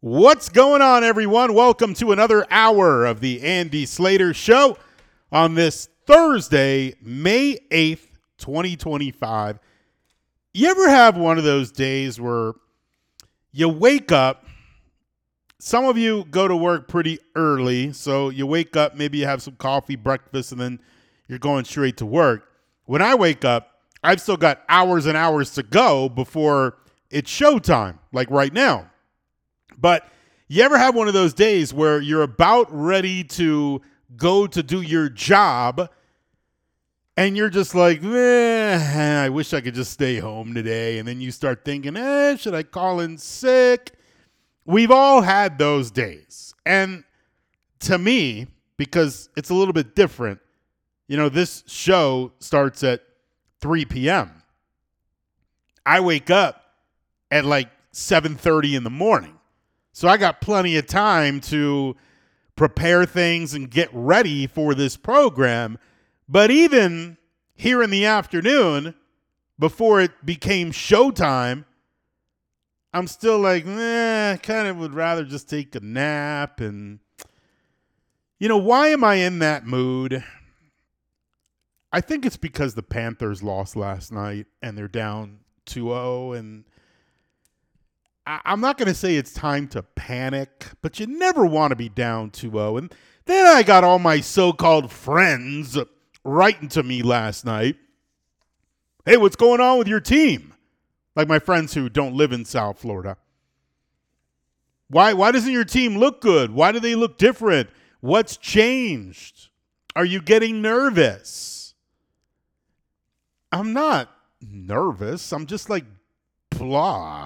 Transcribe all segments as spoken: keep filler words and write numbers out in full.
What's going on, everyone? Welcome to another hour of the Andy Slater Show on this Thursday, May eighth, twenty twenty-five. You ever have one of those days where you wake up, some of you go to work pretty early, so you wake up, maybe you have some coffee, breakfast, and then you're going straight to work. When I wake up, I've still got hours and hours to go before it's showtime, like right now. But you ever have one of those days where you're about ready to go to do your job and you're just like, eh, I wish I could just stay home today. And then you start thinking, eh, should I call in sick? We've all had those days. And to me, because it's a little bit different, you know, this show starts at three p.m. I wake up at like seven thirty in the morning. So I got plenty of time to prepare things and get ready for this program. But even here in the afternoon, before it became showtime, I'm still like, eh, kind of would rather just take a nap. And, you know, why am I in that mood? I think it's because the Panthers lost last night and they're down two oh, and I'm not going to say it's time to panic, but you never want to be down two oh. And then I got all my so-called friends writing to me last night. Hey, what's going on with your team? Like my friends who don't live in South Florida. Why, why doesn't your team look good? Why do they look different? What's changed? Are you getting nervous? I'm not nervous. I'm just like, blah.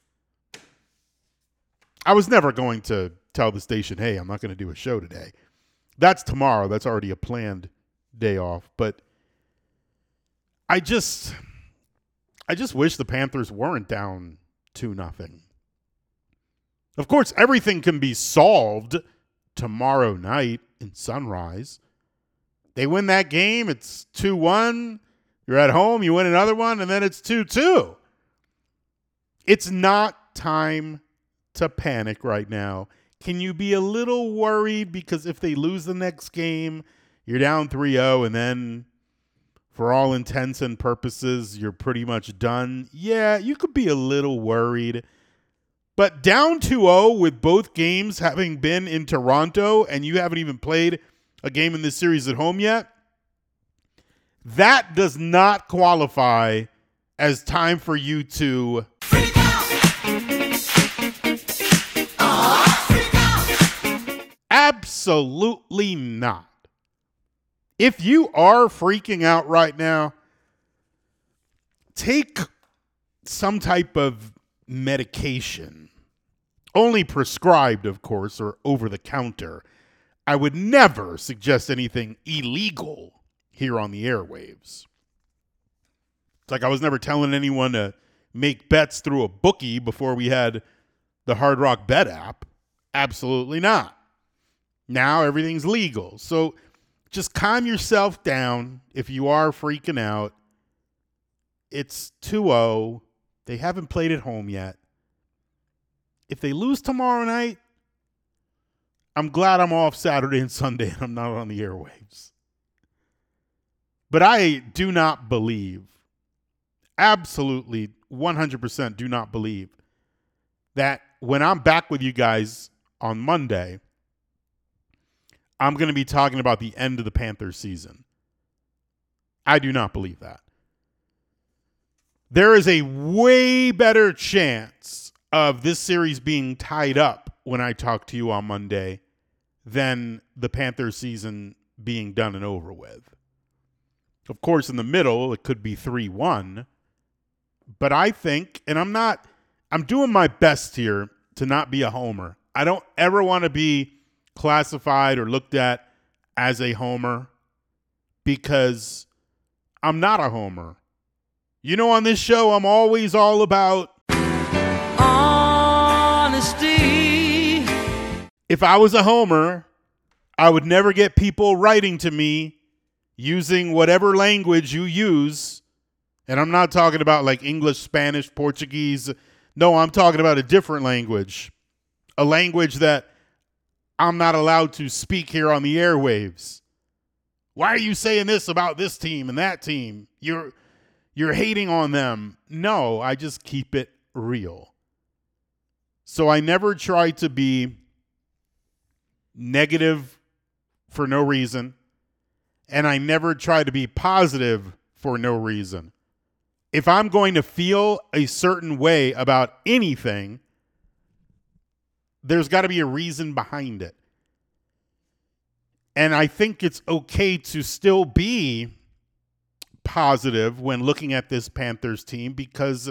I was never going to tell the station, hey, I'm not going to do a show today. That's tomorrow. That's already a planned day off. But I just I just wish the Panthers weren't down two nothing. Of course, everything can be solved tomorrow night in Sunrise. They win that game, it's two one. You're at home, you win another one, and then it's two two. It's not time to panic right now. Can you be a little worried because if they lose the next game, you're down three oh, and then for all intents and purposes, you're pretty much done? Yeah, you could be a little worried. But down two oh with both games having been in Toronto and you haven't even played a game in this series at home yet, that does not qualify as time for you to freak out. Absolutely not. If you are freaking out right now, take some type of medication. Only prescribed, of course, or over the counter. I would never suggest anything illegal here on the airwaves. It's like I was never telling anyone to make bets through a bookie before we had the Hard Rock Bet app. Absolutely not. Now everything's legal. So just calm yourself down if you are freaking out. It's two oh. They haven't played at home yet. If they lose tomorrow night, I'm glad I'm off Saturday and Sunday and I'm not on the airwaves. But I do not believe, absolutely one hundred percent do not believe that when I'm back with you guys on Monday, I'm going to be talking about the end of the Panthers season. I do not believe that. There is a way better chance of this series being tied up when I talk to you on Monday than the Panthers season being done and over with. Of course, in the middle, it could be three one. But I think, and I'm not, I'm doing my best here to not be a homer. I don't ever want to be classified or looked at as a homer because I'm not a homer. You know, on this show, I'm always all about honesty. If I was a homer, I would never get people writing to me using whatever language you use. And I'm not talking about like English, Spanish, Portuguese. No, I'm talking about a different language. a language that I'm not allowed to speak here on the airwaves. Why are you saying this about this team and that team? You're you're hating on them. No, I just keep it real. So I never try to be negative for no reason, and I never try to be positive for no reason. If I'm going to feel a certain way about anything, there's got to be a reason behind it. And I think it's okay to still be positive when looking at this Panthers team because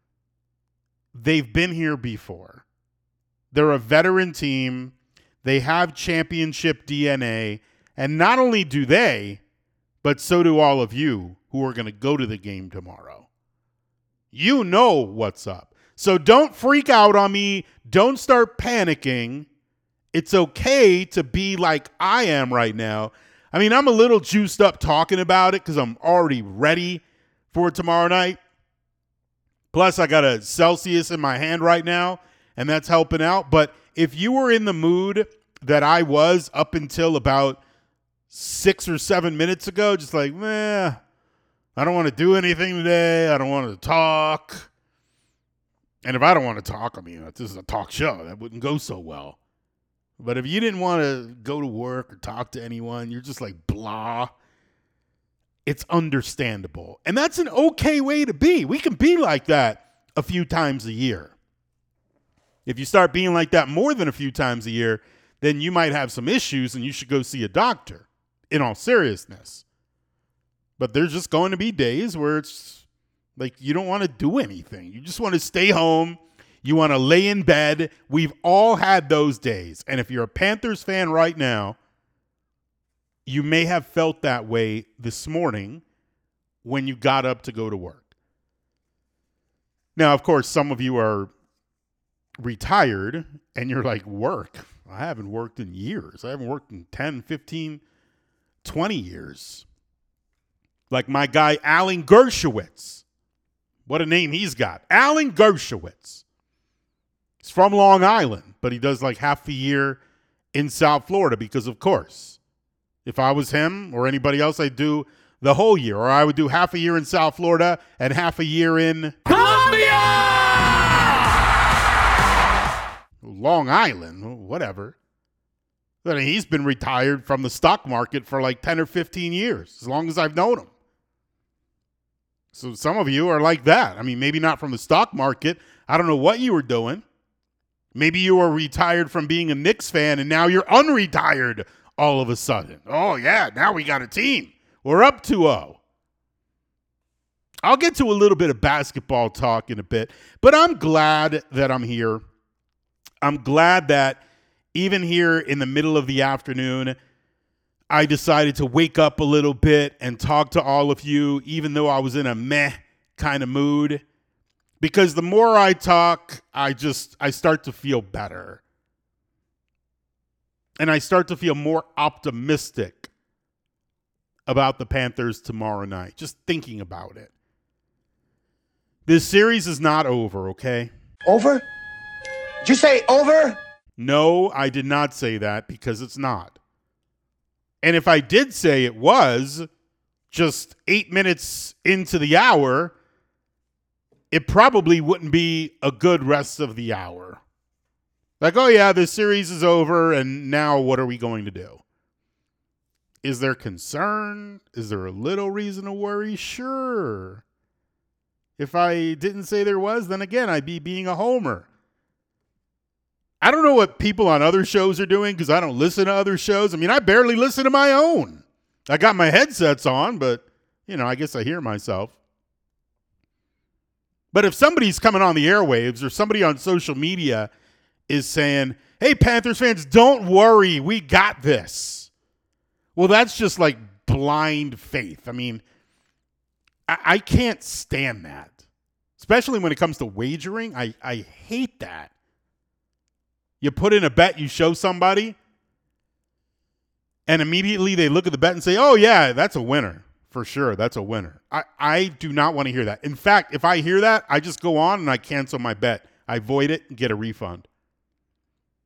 they've been here before. They're a veteran team. They have championship D N A. And not only do they, but so do all of you who are going to go to the game tomorrow. You know what's up. So don't freak out on me. Don't start panicking. It's okay to be like I am right now. I mean, I'm a little juiced up talking about it because I'm already ready for tomorrow night. Plus, I got a Celsius in my hand right now, and that's helping out. But if you were in the mood that I was up until about six or seven minutes ago, just like, meh, I don't want to do anything today. I don't want to talk. And if I don't want to talk, I mean, if this is a talk show, that wouldn't go so well. But if you didn't want to go to work or talk to anyone, you're just like blah, it's understandable. And that's an okay way to be. We can be like that a few times a year. If you start being like that more than a few times a year, then you might have some issues and you should go see a doctor, in all seriousness. But there's just going to be days where it's like you don't want to do anything. You just want to stay home. You want to lay in bed. We've all had those days. And if you're a Panthers fan right now, you may have felt that way this morning when you got up to go to work. Now, of course, some of you are retired and you're like, work? I haven't worked in years. I haven't worked in ten, fifteen, twenty years. Like my guy, Alan Dershowitz. What a name he's got. Alan Dershowitz. He's from Long Island, but he does like half the year in South Florida because, of course, if I was him or anybody else, I'd do the whole year. Or I would do half a year in South Florida and half a year in Colombia! Long Island, whatever. I mean, he's been retired from the stock market for like ten or fifteen years, as long as I've known him. So some of you are like that. I mean, maybe not from the stock market. I don't know what you were doing. Maybe you were retired from being a Knicks fan and now you're unretired all of a sudden. Oh, yeah, now we got a team. We're up two oh. I'll get to a little bit of basketball talk in a bit, but I'm glad that I'm here. I'm glad that even here in the middle of the afternoon, I decided to wake up a little bit and talk to all of you, even though I was in a meh kind of mood. Because the more I talk, I just, I start to feel better. And I start to feel more optimistic about the Panthers tomorrow night, just thinking about it. This series is not over, okay? Over? Did you say over? No, I did not say that because it's not. And if I did say it was, just eight minutes into the hour, it probably wouldn't be a good rest of the hour. Like, oh yeah, this series is over, and now what are we going to do? Is there concern? Is there a little reason to worry? Sure. If I didn't say there was, then again, I'd be being a homer. I don't know what people on other shows are doing because I don't listen to other shows. I mean, I barely listen to my own. I got my headsets on, but, you know, I guess I hear myself. But if somebody's coming on the airwaves or somebody on social media is saying, hey, Panthers fans, don't worry, we got this. Well, that's just like blind faith. I mean, I, I can't stand that, especially when it comes to wagering. I, I hate that. You put in a bet, you show somebody, and immediately they look at the bet and say, oh, yeah, that's a winner. For sure, that's a winner. I, I do not want to hear that. In fact, if I hear that, I just go on and I cancel my bet. I void it and get a refund.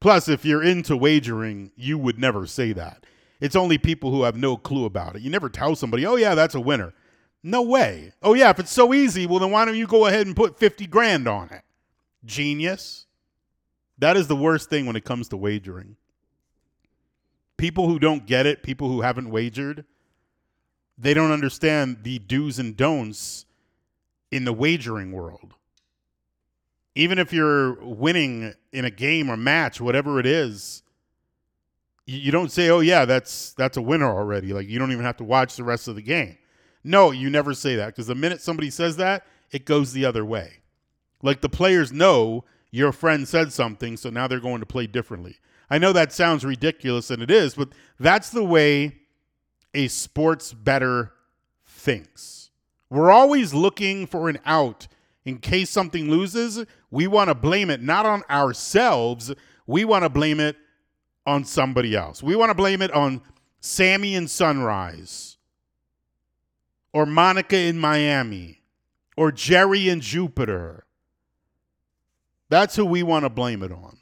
Plus, if you're into wagering, you would never say that. It's only people who have no clue about it. You never tell somebody, oh, yeah, that's a winner. No way. Oh, yeah, if it's so easy, well, then why don't you go ahead and put fifty grand on it? Genius. That is the worst thing when it comes to wagering. People who don't get it, people who haven't wagered, they don't understand the do's and don'ts in the wagering world. Even if you're winning in a game or match, whatever it is, you don't say, oh, yeah, that's that's a winner already. Like, you don't even have to watch the rest of the game. No, you never say that, because the minute somebody says that, it goes the other way. Like, the players know your friend said something, so now they're going to play differently. I know that sounds ridiculous, and it is, but that's the way a sports bettor thinks. We're always looking for an out. In case something loses, we want to blame it not on ourselves. We want to blame it on somebody else. We want to blame it on Sammy in Sunrise, or Monica in Miami, or Jerry in Jupiter. That's who we want to blame it on.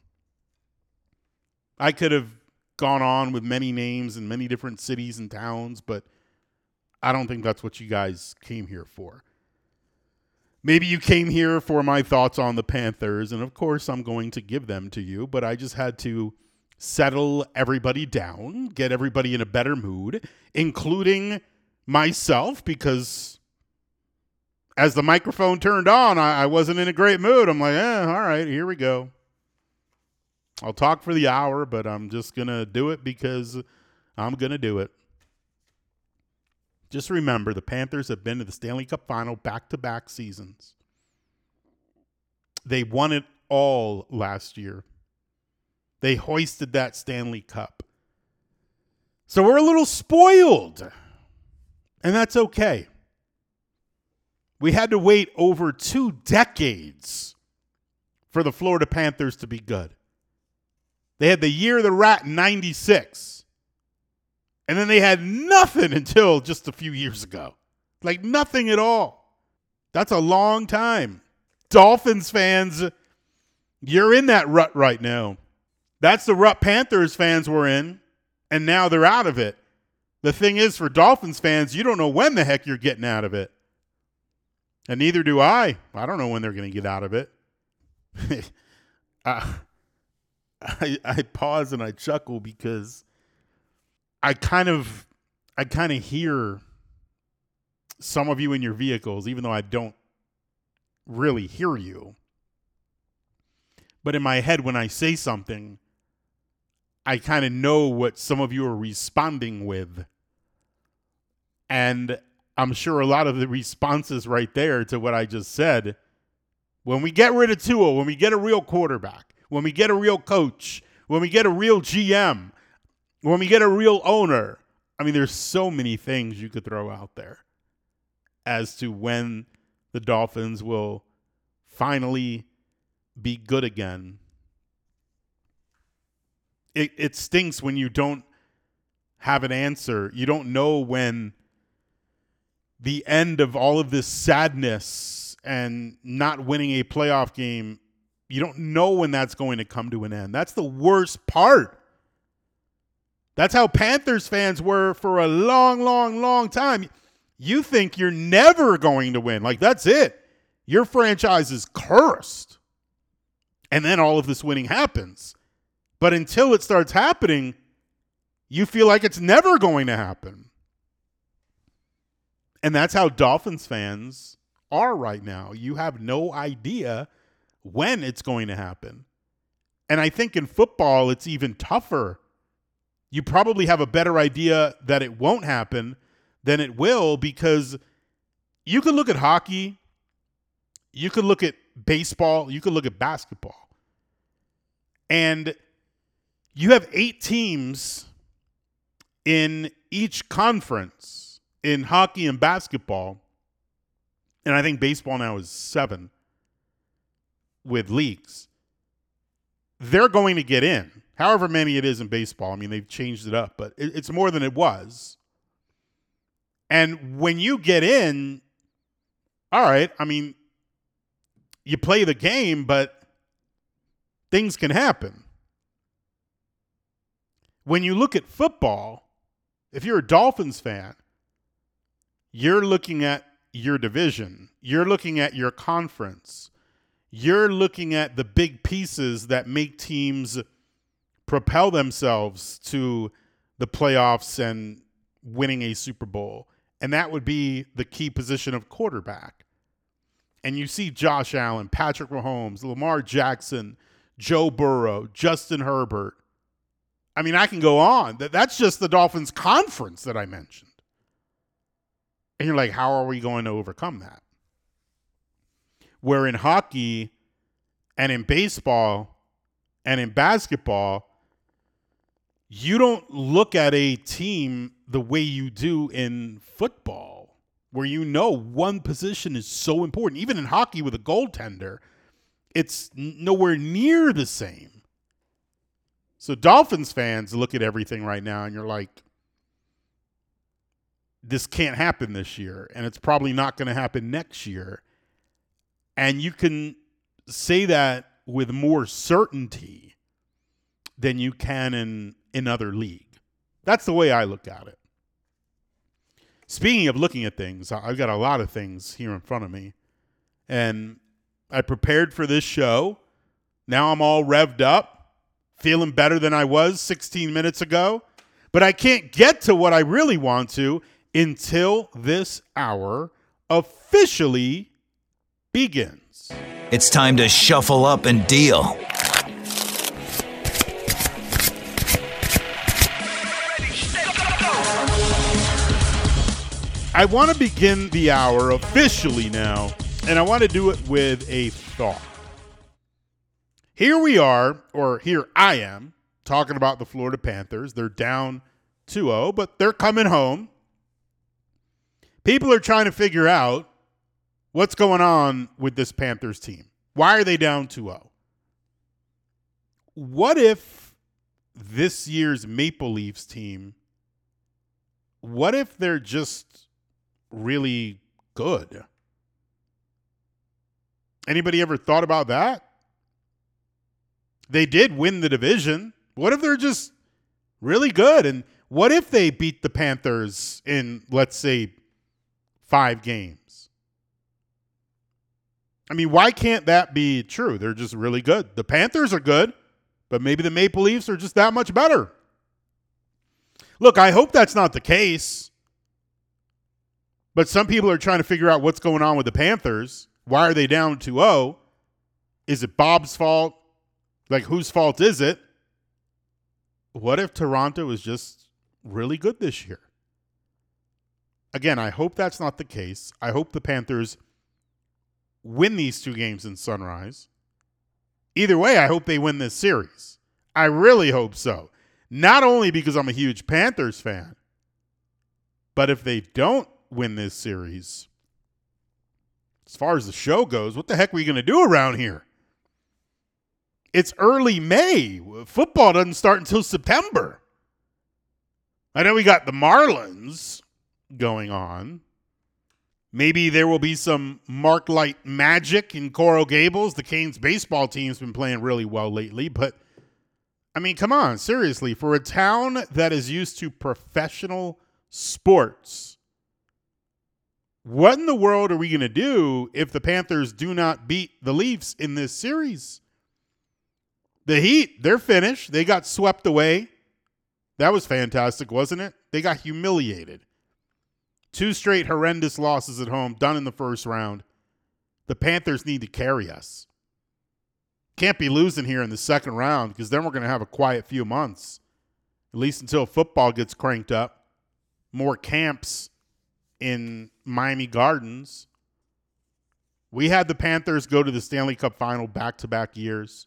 I could have gone on with many names in many different cities and towns, but I don't think that's what you guys came here for. Maybe you came here for my thoughts on the Panthers, and of course I'm going to give them to you, but I just had to settle everybody down, get everybody in a better mood, including myself, because as the microphone turned on, I, I wasn't in a great mood. I'm like, eh, all right, here we go. I'll talk for the hour, but I'm just going to do it because I'm going to do it. Just remember, the Panthers have been to the Stanley Cup Final back-to-back seasons. They won it all last year. They hoisted that Stanley Cup. So we're a little spoiled, and that's okay. We had to wait over two decades for the Florida Panthers to be good. They had the year of the rat in ninety-six. And then they had nothing until just a few years ago. Like nothing at all. That's a long time. Dolphins fans, you're in that rut right now. That's the rut Panthers fans were in, and now they're out of it. The thing is, for Dolphins fans, you don't know when the heck you're getting out of it. And neither do I. I don't know when they're going to get out of it. I, I, I pause and I chuckle because I kind of I kind of hear some of you in your vehicles, even though I don't really hear you. But in my head, when I say something, I kind of know what some of you are responding with. And I'm sure a lot of the responses right there to what I just said, when we get rid of Tua, when we get a real quarterback, when we get a real coach, when we get a real G M, when we get a real owner, I mean, there's so many things you could throw out there as to when the Dolphins will finally be good again. It, it stinks when you don't have an answer. You don't know when the end of all of this sadness and not winning a playoff game, you don't know when that's going to come to an end. That's the worst part. That's how Panthers fans were for a long, long, long time. You think you're never going to win. Like, that's it. Your franchise is cursed. And then all of this winning happens. But until it starts happening, you feel like it's never going to happen. And that's how Dolphins fans are right now. You have no idea when it's going to happen. And I think in football, it's even tougher. You probably have a better idea that it won't happen than it will, because you could look at hockey, you could look at baseball, you could look at basketball. And you have eight teams in each conference in hockey and basketball. And I think baseball now is seven with leagues. They're going to get in. However many it is in baseball. I mean, they've changed it up, but it's more than it was. And when you get in, all right, I mean, you play the game, but things can happen. When you look at football, if you're a Dolphins fan, you're looking at your division. You're looking at your conference. You're looking at the big pieces that make teams propel themselves to the playoffs and winning a Super Bowl. And that would be the key position of quarterback. And you see Josh Allen, Patrick Mahomes, Lamar Jackson, Joe Burrow, Justin Herbert. I mean, I can go on. That's just the Dolphins conference that I mentioned. And you're like, how are we going to overcome that? Where in hockey and in baseball and in basketball, you don't look at a team the way you do in football, where you know one position is so important. Even in hockey with a goaltender, it's nowhere near the same. So Dolphins fans look at everything right now and you're like, this can't happen this year, and it's probably not going to happen next year. And you can say that with more certainty than you can in another league. That's the way I look at it. Speaking of looking at things, I've got a lot of things here in front of me. And I prepared for this show. Now I'm all revved up, feeling better than I was sixteen minutes ago. But I can't get to what I really want to until this hour officially begins. It's time to shuffle up and deal. I want to begin the hour officially now, and I want to do it with a thought. Here we are, or here I am, talking about the Florida Panthers. They're down two oh, but they're coming home. People are trying to figure out what's going on with this Panthers team. Why are they down two oh? What if this year's Maple Leafs team, what if they're just really good? Anybody ever thought about that? They did win the division. What if they're just really good? And what if they beat the Panthers in, let's say, five games? I mean, why can't that be true? They're just really good. The Panthers are good, but maybe the Maple Leafs are just that much better. Look, I hope that's not the case. But some people are trying to figure out what's going on with the Panthers. Why are they down two oh? Is it Bob's fault? Like, whose fault is it? What if Toronto is just really good this year? Again, I hope that's not the case. I hope the Panthers win these two games in Sunrise. Either way, I hope they win this series. I really hope so. Not only because I'm a huge Panthers fan, but if they don't win this series, as far as the show goes, what the heck are we going to do around here? It's early May. Football doesn't start until September. I know we got the Marlins going on. Maybe there will be some Mark Light magic in Coral Gables. The Canes baseball team's been playing really well lately. But, I mean, come on, seriously. For a town that is used to professional sports, what in the world are we going to do if the Panthers do not beat the Leafs in this series? The Heat, they're finished. They got swept away. That was fantastic, wasn't it? They got humiliated. Two straight horrendous losses at home, done in the first round. The Panthers need to carry us. Can't be losing here in the second round, because then we're going to have a quiet few months, at least until football gets cranked up. More camps in Miami Gardens. We had the Panthers go to the Stanley Cup final back-to-back years.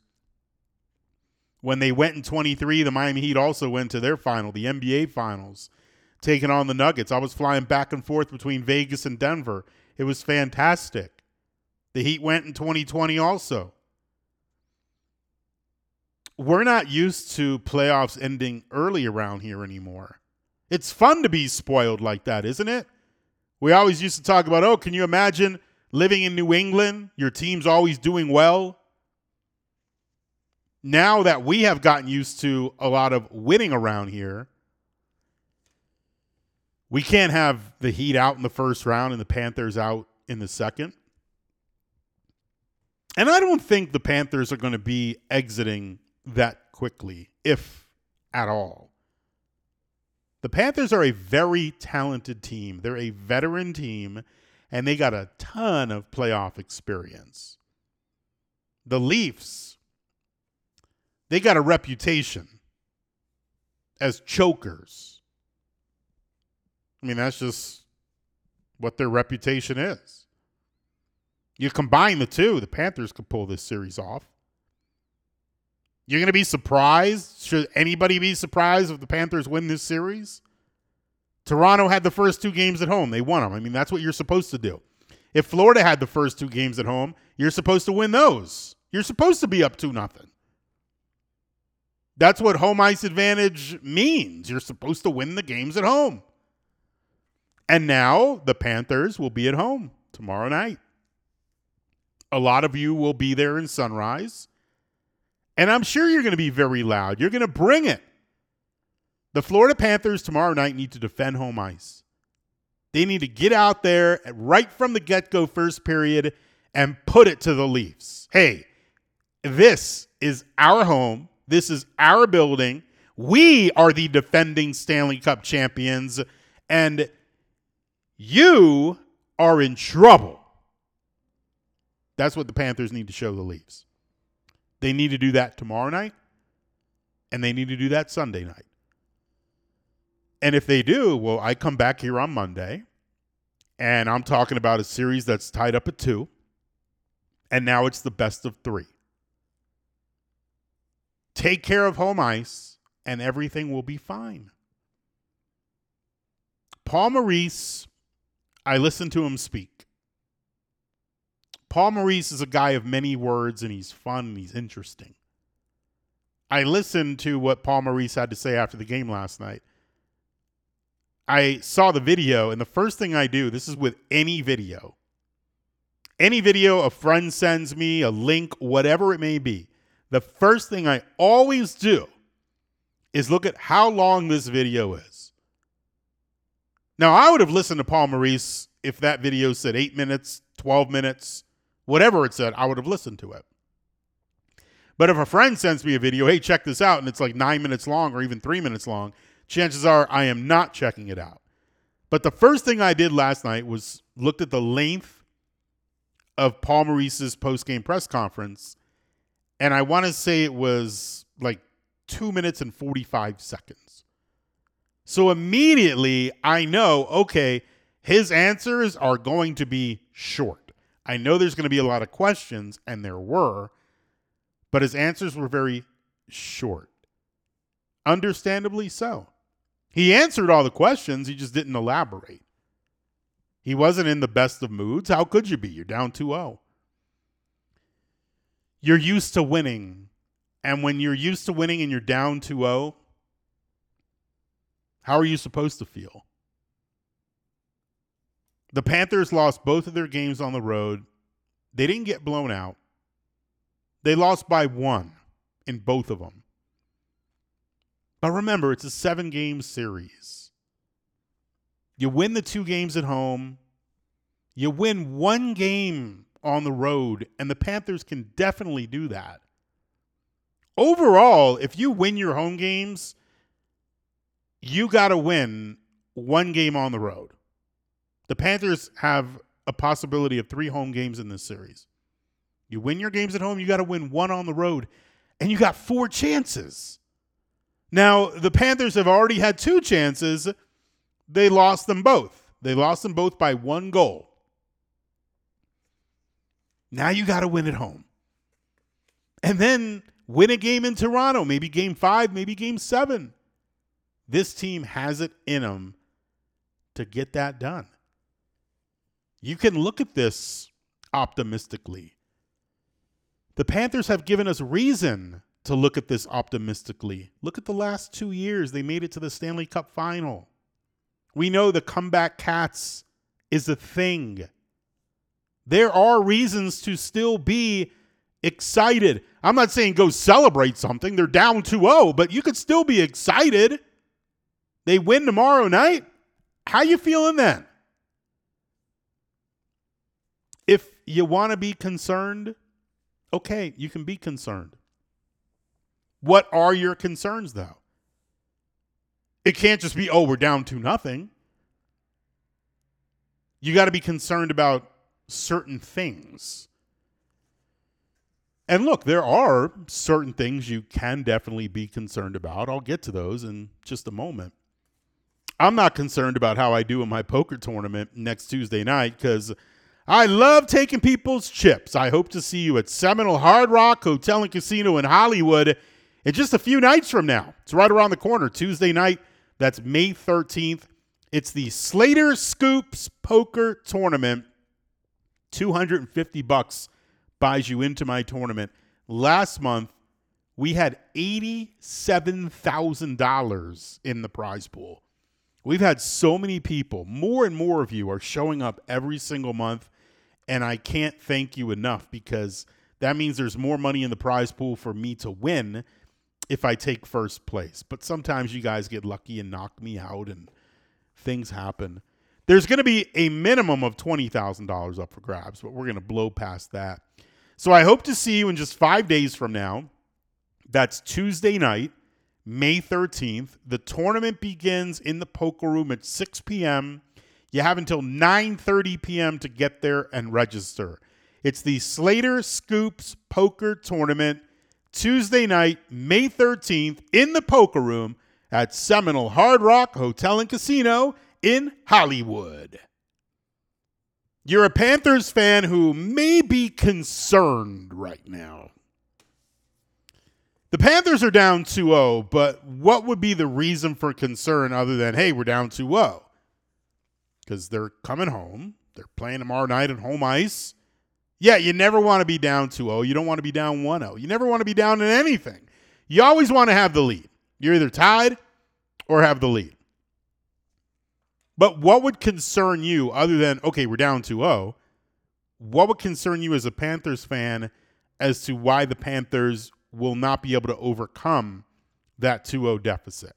When they went in twenty-three, the Miami Heat also went to their final, the N B A Finals, taking on the Nuggets. I was flying back and forth between Vegas and Denver. It was fantastic. The Heat went in twenty twenty also. We're not used to playoffs ending early around here anymore. It's fun to be spoiled like that, isn't it? We always used to talk about, oh, can you imagine living in New England? Your team's always doing well. now that we have gotten used to a lot of winning around here, we can't have the Heat out in the first round and the Panthers out in the second. And I don't think the Panthers are going to be exiting that quickly, if at all. The Panthers are a very talented team. They're a veteran team, and they got a ton of playoff experience. The Leafs, they got a reputation as chokers. I mean, that's just what their reputation is. You combine the two, the Panthers could pull this series off. You're going to be surprised? Should anybody be surprised if the Panthers win this series? Toronto had the first two games at home. They won them. I mean, that's what you're supposed to do. If Florida had the first two games at home, you're supposed to win those. You're supposed to be up two nothing. That's what home ice advantage means. You're supposed to win the games at home. And now the Panthers will be at home tomorrow night. A lot of you will be there in Sunrise. And I'm sure you're going to be very loud. You're going to bring it. The Florida Panthers tomorrow night need to defend home ice. They need to get out there right from the get-go first period and put it to the Leafs. Hey, this is our home. This is our building. We are the defending Stanley Cup champions. And you are in trouble. That's what the Panthers need to show the Leafs. They need to do that tomorrow night, and they need to do that Sunday night. And if they do, well, I come back here on Monday, and I'm talking about a series that's tied up at two, and now it's the best of three. Take care of home ice, and everything will be fine. Paul Maurice, I listened to him speak. Paul Maurice is a guy of many words, and he's fun, and he's interesting. I listened to what Paul Maurice had to say after the game last night. I saw the video, and the first thing I do, this is with any video, any video a friend sends me, a link, whatever it may be, the first thing I always do is look at how long this video is. Now, I would have listened to Paul Maurice if that video said eight minutes, twelve minutes, whatever it said, I would have listened to it. But if a friend sends me a video, hey, check this out, and it's like nine minutes long or even three minutes long, chances are I am not checking it out. But the first thing I did last night was looked at the length of Paul Maurice's post-game press conference, and I want to say it was like two minutes and forty-five seconds. So immediately I know, okay, his answers are going to be short. I know there's going to be a lot of questions, and there were, but his answers were very short. Understandably so. He answered all the questions, he just didn't elaborate. He wasn't in the best of moods. How could you be? You're down two oh. You're used to winning, and when you're used to winning and you're down two oh, how are you supposed to feel? The Panthers lost both of their games on the road. They didn't get blown out. They lost by one in both of them. But remember, it's a seven-game series. You win the two games at home. You win one game on the road, and the Panthers can definitely do that. Overall, if you win your home games, you got to win one game on the road. The Panthers have a possibility of three home games in this series. You win your games at home, you got to win one on the road, and you got four chances. Now, the Panthers have already had two chances. They lost them both. They lost them both by one goal. Now you got to win at home. And then win a game in Toronto, maybe game five, maybe game seven. This team has it in them to get that done. You can look at this optimistically. The Panthers have given us reason to look at this optimistically. Look at the last two years. They made it to the Stanley Cup final. We know the comeback Cats is a thing. There are reasons to still be excited. I'm not saying go celebrate something. They're down two oh, but you could still be excited. They win tomorrow night. How you feeling then? If you want to be concerned, okay, you can be concerned. What are your concerns, though? It can't just be, oh, we're down to nothing. You got to be concerned about certain things. And look, there are certain things you can definitely be concerned about. I'll get to those in just a moment. I'm not concerned about how I do in my poker tournament next Tuesday night because I love taking people's chips. I hope to see you at Seminole Hard Rock Hotel and Casino in Hollywood in just a few nights from now. It's right around the corner, Tuesday night. That's May thirteenth. It's the Slater Scoops Poker Tournament. two hundred fifty bucks buys you into my tournament. Last month, we had eighty-seven thousand dollars in the prize pool. We've had so many people, more and more of you are showing up every single month, and I can't thank you enough because that means there's more money in the prize pool for me to win if I take first place. But sometimes you guys get lucky and knock me out and things happen. There's going to be a minimum of twenty thousand dollars up for grabs, but we're going to blow past that. So I hope to see you in just five days from now. That's Tuesday night, May thirteenth. The tournament begins in the poker room at six p.m. You have until nine thirty p.m. to get there and register. It's the Slater Scoops Poker Tournament, Tuesday night, May thirteenth, in the poker room at Seminole Hard Rock Hotel and Casino in Hollywood. You're a Panthers fan who may be concerned right now. The Panthers are down two oh, but what would be the reason for concern other than, hey, we're down two oh? Because they're coming home. They're playing tomorrow night at home ice. Yeah, you never want to be down two oh. You don't want to be down one oh. You never want to be down in anything. You always want to have the lead. You're either tied or have the lead. But what would concern you other than, okay, we're down two oh, what would concern you as a Panthers fan as to why the Panthers will not be able to overcome that two oh deficit?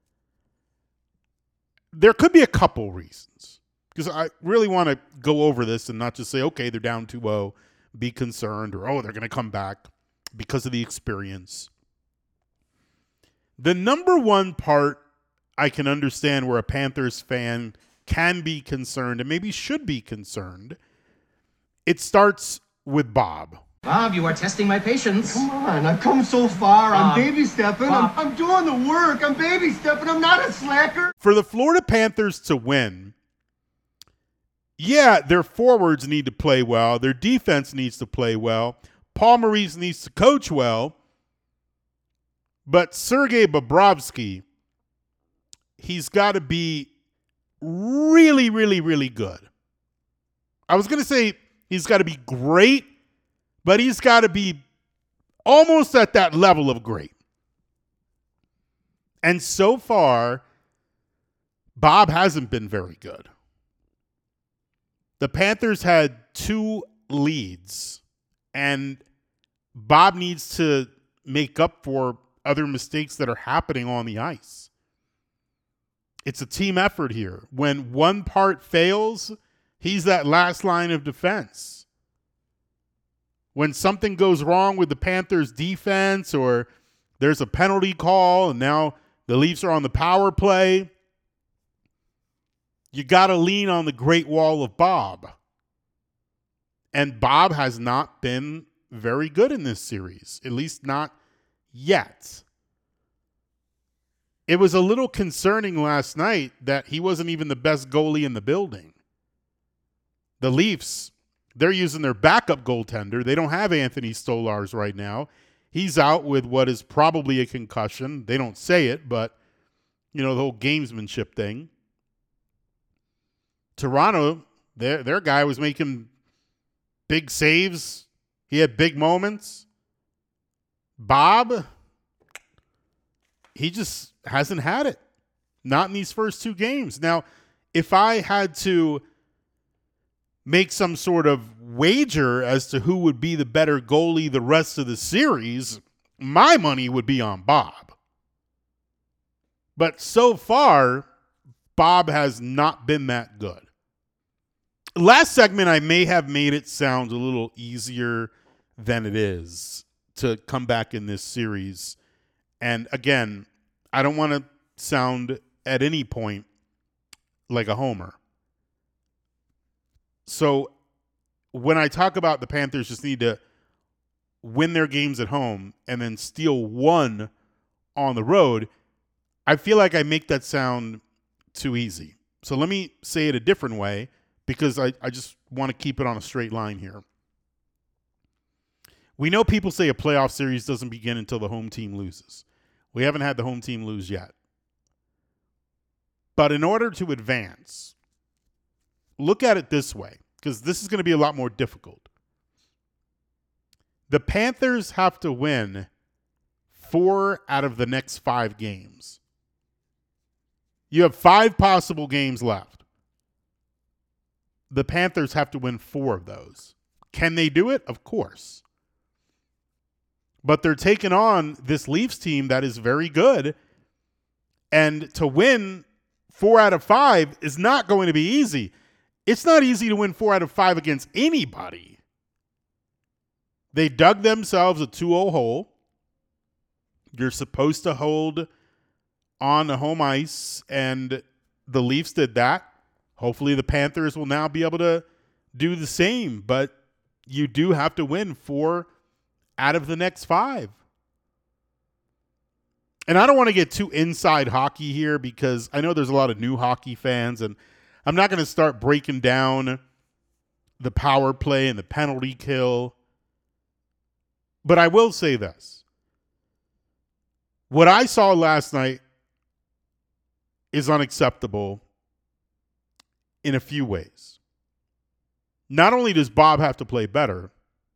There could be a couple reasons because I really want to go over this and not just say, okay, they're down two oh, be concerned, or, oh, they're going to come back because of the experience. The number one part I can understand where a Panthers fan can be concerned and maybe should be concerned, it starts with Bob. Bob, you are testing my patience. Come on, I've come so far. Bob. I'm baby stepping. I'm, I'm doing the work. I'm baby stepping. I'm not a slacker. For the Florida Panthers to win, yeah, their forwards need to play well. Their defense needs to play well. Paul Maurice needs to coach well. But Sergei Bobrovsky, he's got to be really, really, really good. I was going to say he's got to be great, but he's got to be almost at that level of great. And so far, Bob hasn't been very good. The Panthers had two leads, and Bob needs to make up for other mistakes that are happening on the ice. It's a team effort here. When one part fails, he's that last line of defense. When something goes wrong with the Panthers defense or there's a penalty call and now the Leafs are on the power play, you got to lean on the great wall of Bob. And Bob has not been very good in this series, at least not yet. It was a little concerning last night that he wasn't even the best goalie in the building. The Leafs, they're using their backup goaltender. They don't have Anthony Stolarz right now. He's out with what is probably a concussion. They don't say it, but, you know, the whole gamesmanship thing. Toronto, their, their guy was making big saves. He had big moments. Bob, he just hasn't had it. Not in these first two games. Now, if I had to make some sort of wager as to who would be the better goalie the rest of the series, my money would be on Bob. But so far, Bob has not been that good. Last segment, I may have made it sound a little easier than it is to come back in this series. And again, I don't want to sound at any point like a homer. So when I talk about the Panthers just need to win their games at home and then steal one on the road, I feel like I make that sound too easy. So let me say it a different way, because I, I just want to keep it on a straight line here. We know people say a playoff series doesn't begin until the home team loses. We haven't had the home team lose yet. But in order to advance, look at it this way, because this is going to be a lot more difficult. The Panthers have to win four out of the next five games. You have five possible games left. The Panthers have to win four of those. Can they do it? Of course. But they're taking on this Leafs team that is very good. And to win four out of five is not going to be easy. It's not easy to win four out of five against anybody. They dug themselves a two oh hole. You're supposed to hold on the home ice, and the Leafs did that. Hopefully the Panthers will now be able to do the same, but you do have to win four out of the next five. And I don't want to get too inside hockey here, because I know there's a lot of new hockey fans, and I'm not going to start breaking down the power play and the penalty kill. But I will say this. What I saw last night is unacceptable in a few ways. Not only does Bob have to play better,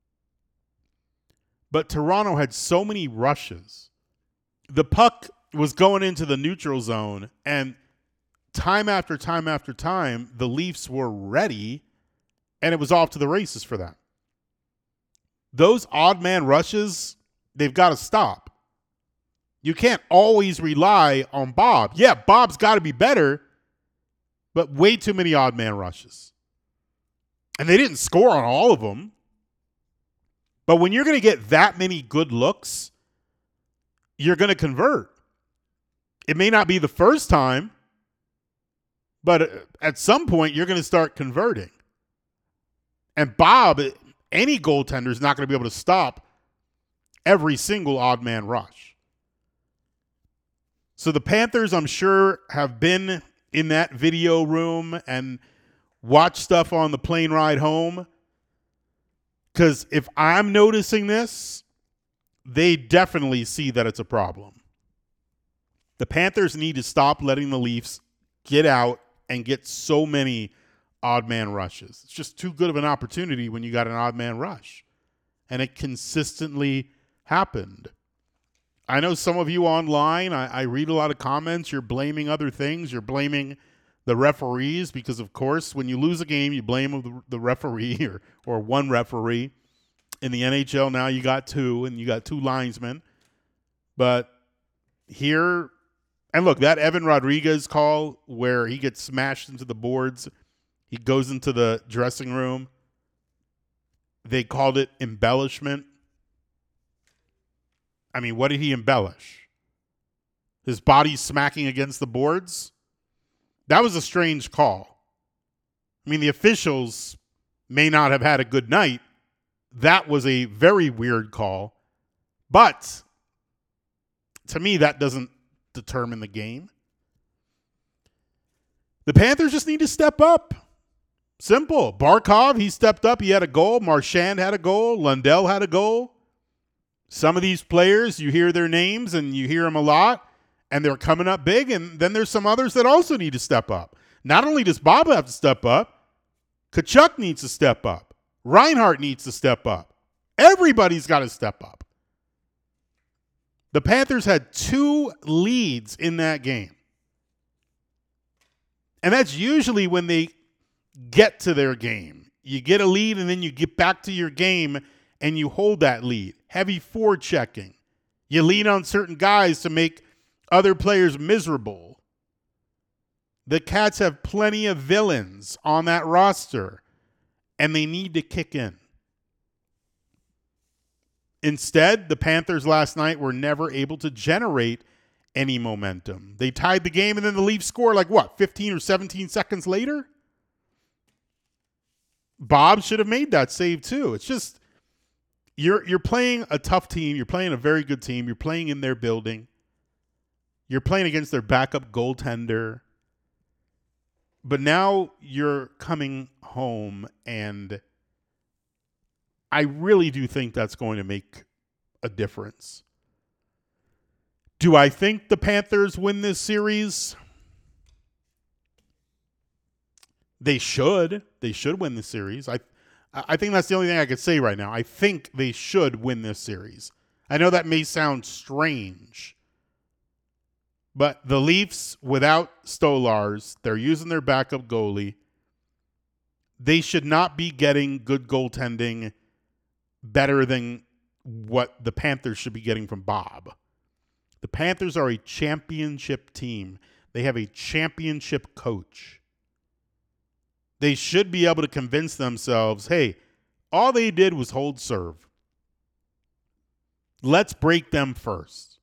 but Toronto had so many rushes. The puck was going into the neutral zone, and time after time after time, the Leafs were ready, and it was off to the races for them. Those odd man rushes, they've got to stop. You can't always rely on Bob. Yeah, Bob's got to be better, but way too many odd man rushes. And they didn't score on all of them. But when you're going to get that many good looks, you're going to convert. It may not be the first time, but at some point you're going to start converting. And Bob, any goaltender, is not going to be able to stop every single odd man rush. So the Panthers, I'm sure, have been in that video room and watch stuff on the plane ride home. Because if I'm noticing this, they definitely see that it's a problem. The Panthers need to stop letting the Leafs get out and get so many odd man rushes. It's just too good of an opportunity when you got an odd man rush. And it consistently happened. I know some of you online, I, I read a lot of comments, you're blaming other things. You're blaming the referees because, of course, when you lose a game, you blame the, the referee or, or one referee. In the N H L now you got two, and you got two linesmen. But here, and look, that Evan Rodriguez call where he gets smashed into the boards, he goes into the dressing room. They called it embellishment. I mean, what did he embellish? His body smacking against the boards? That was a strange call. I mean, the officials may not have had a good night. That was a very weird call. But to me, that doesn't determine the game. The Panthers just need to step up. Simple. Barkov, he stepped up. He had a goal. Marchand had a goal. Lundell had a goal. Some of these players, you hear their names and you hear them a lot, and they're coming up big. And then there's some others that also need to step up. Not only does Bob have to step up, Tkachuk needs to step up. Reinhart needs to step up. Everybody's got to step up. The Panthers had two leads in that game. And that's usually when they get to their game. you get a lead and then you get back to your game and you hold that lead. Heavy forechecking. You lean on certain guys to make other players miserable. The Cats have plenty of villains on that roster, and they need to kick in. Instead, the Panthers last night were never able to generate any momentum. They tied the game, and then the Leafs score like, what, fifteen or seventeen seconds later? Bob should have made that save too. It's just, you're you're playing a tough team. You're playing a very good team. You're playing in their building. You're playing against their backup goaltender. But now you're coming home, and I really do think that's going to make a difference. Do I think the Panthers win this series? They should. They should win the series. I I think that's the only thing I could say right now. I think they should win this series. I know that may sound strange, but the Leafs, without Stolarz, they're using their backup goalie. They should not be getting good goaltending better than what the Panthers should be getting from Bob. The Panthers are a championship team. They have a championship coach. They should be able to convince themselves, hey, all they did was hold serve. Let's break them first.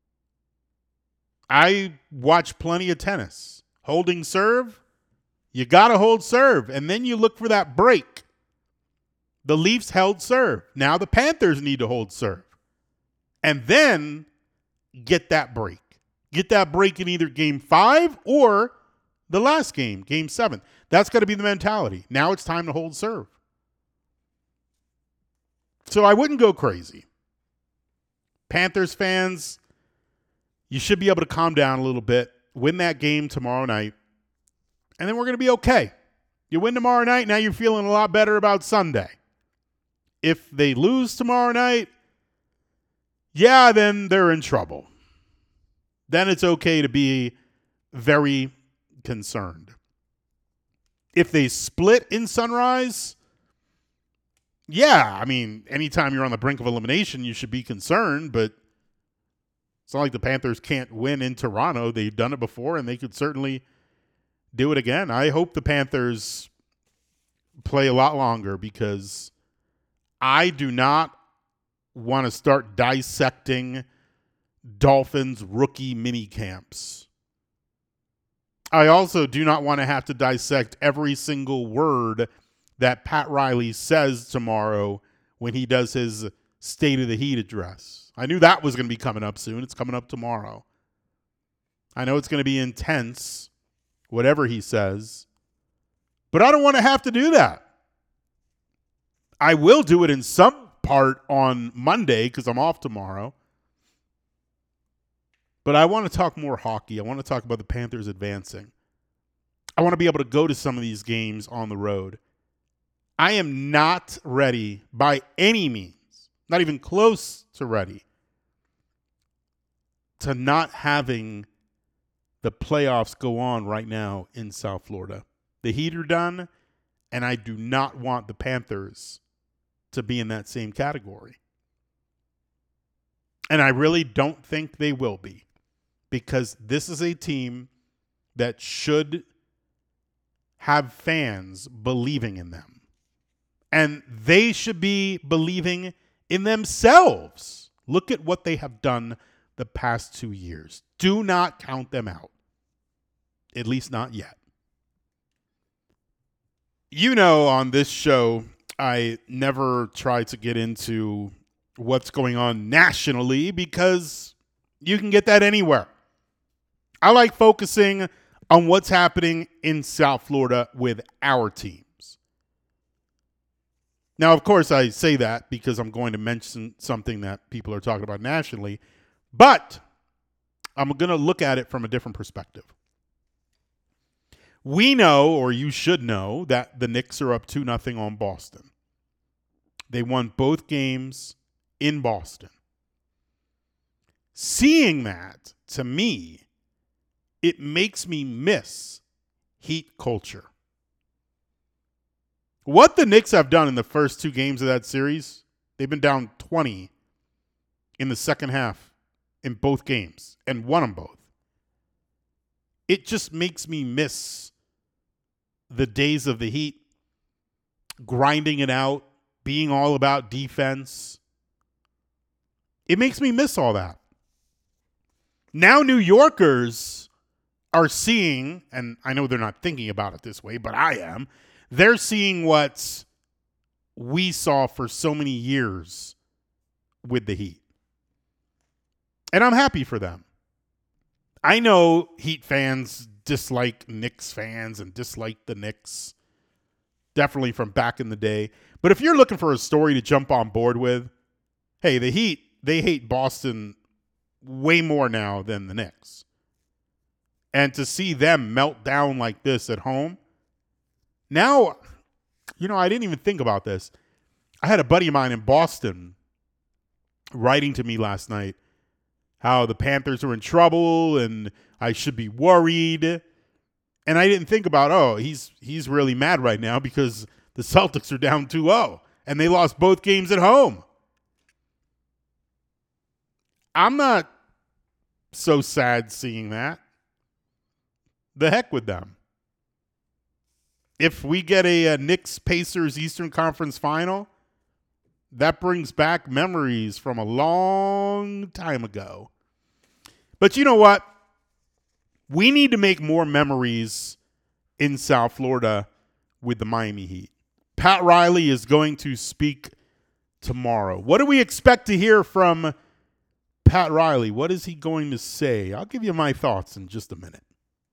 I watch plenty of tennis. Holding serve, you got to hold serve, and then you look for that break. The Leafs held serve. Now the Panthers need to hold serve. And then get that break. Get that break in either game five or the last game, game seven. That's got to be the mentality. Now it's time to hold serve. So I wouldn't go crazy. Panthers fans, you should be able to calm down a little bit, win that game tomorrow night, and then we're going to be okay. You win tomorrow night, now you're feeling a lot better about Sunday. If they lose tomorrow night, yeah, then they're in trouble. Then it's okay to be very concerned. If they split in Sunrise, yeah, I mean, anytime you're on the brink of elimination, you should be concerned, but it's not like the Panthers can't win in Toronto. They've done it before, and they could certainly do it again. I hope the Panthers play a lot longer because I do not want to start dissecting Dolphins rookie mini camps. I also do not want to have to dissect every single word that Pat Riley says tomorrow when he does his State of the Heat address. I knew that was going to be coming up soon. It's coming up tomorrow. I know it's going to be intense, whatever he says, but I don't want to have to do that. I will do it in some part on Monday because I'm off tomorrow. But I want to talk more hockey. I want to talk about the Panthers advancing. I want to be able to go to some of these games on the road. I am not ready by any means, not even close to ready, to not having the playoffs go on right now in South Florida. The Heat are done, and I do not want the Panthers to be in that same category. And I really don't think they will be, because this is a team that should have fans believing in them. And they should be believing in themselves. Look at what they have done the past two years. Do not count them out. At least not yet. You know, on this show, I never try to get into what's going on nationally because you can get that anywhere. I like focusing on what's happening in South Florida with our teams. Now, of course, I say that because I'm going to mention something that people are talking about nationally, but I'm going to look at it from a different perspective. We know, or you should know, that the Knicks are up two nothing on Boston. They won both games in Boston. Seeing that, to me, it makes me miss Heat culture. What the Knicks have done in the first two games of that series, they've been down twenty in the second half in both games and won them both. It just makes me miss the days of the Heat grinding it out, being all about defense. It makes me miss all that. Now New Yorkers are seeing, and I know they're not thinking about it this way, but I am, they're seeing what we saw for so many years with the Heat. And I'm happy for them. I know Heat fans dislike Knicks fans and dislike the Knicks, definitely from back in the day. But if you're looking for a story to jump on board with, hey, the Heat, they hate Boston way more now than the Knicks. And to see them melt down like this at home, now, you know, I didn't even think about this. I had a buddy of mine in Boston writing to me last night how the Panthers are in trouble and I should be worried. And I didn't think about, oh, he's he's really mad right now because the Celtics are down two oh and they lost both games at home. I'm not so sad seeing that. The heck with them. If we get a, a Knicks-Pacers Eastern Conference final, that brings back memories from a long time ago. But you know what? We need to make more memories in South Florida with the Miami Heat. Pat Riley is going to speak tomorrow. What do we expect to hear from Pat Riley? What is he going to say? I'll give you my thoughts in just a minute.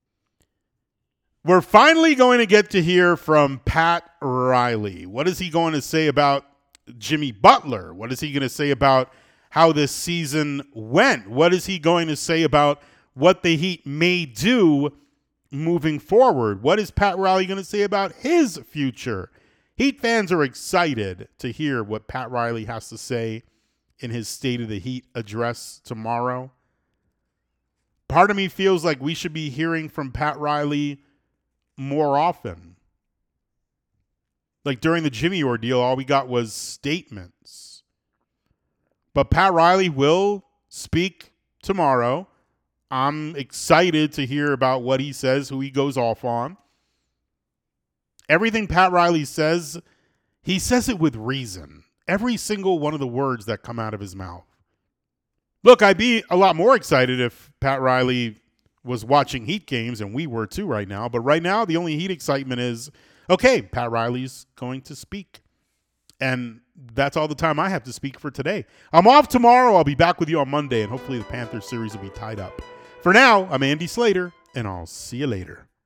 We're finally going to get to hear from Pat Riley. What is he going to say about Jimmy Butler? What is he going to say about how this season went? What is he going to say about what the Heat may do moving forward? What is Pat Riley going to say about his future? Heat fans are excited to hear what Pat Riley has to say in his State of the Heat address tomorrow. Part of me feels like we should be hearing from Pat Riley more often. Like during the Jimmy ordeal, all we got was statements. But Pat Riley will speak tomorrow. I'm excited to hear about what he says, who he goes off on. Everything Pat Riley says, he says it with reason. Every single one of the words that come out of his mouth. Look, I'd be a lot more excited if Pat Riley was watching Heat games, and we were too right now. But right now, the only Heat excitement is, okay, Pat Riley's going to speak. And that's all the time I have to speak for today. I'm off tomorrow. I'll be back with you on Monday, and hopefully the Panthers series will be tied up. For now, I'm Andy Slater, and I'll see you later.